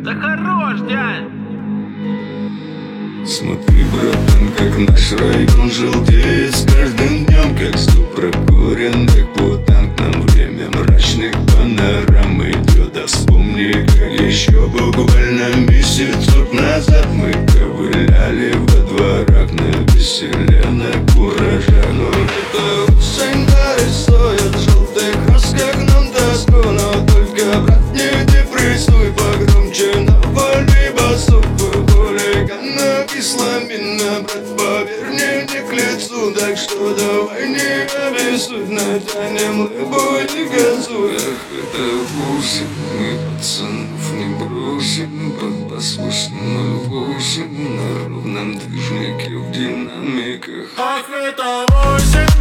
Да хорош, дядь! Смотри, братан, как наш район желтеет с каждым днем, как ступ прокуренных бутанг. Нам время мрачных панорам идет. А вспомни, как еще буквально месяцок назад мы ковыляли во дворах на веселе, на кураже. Но это осень нарисует в желтых красках нам тоску. Но только, брат, не депрессуй, погромче навали басу. Хулигана кисломина, брат, поверь, мне не к лицу. Так что давай не обессудь, натянем лыбу и газуй. Эх, это вкусит, мы пацанов не бросим. Под послушным 08 на ровном движнике в динамиках. Ах, это 8.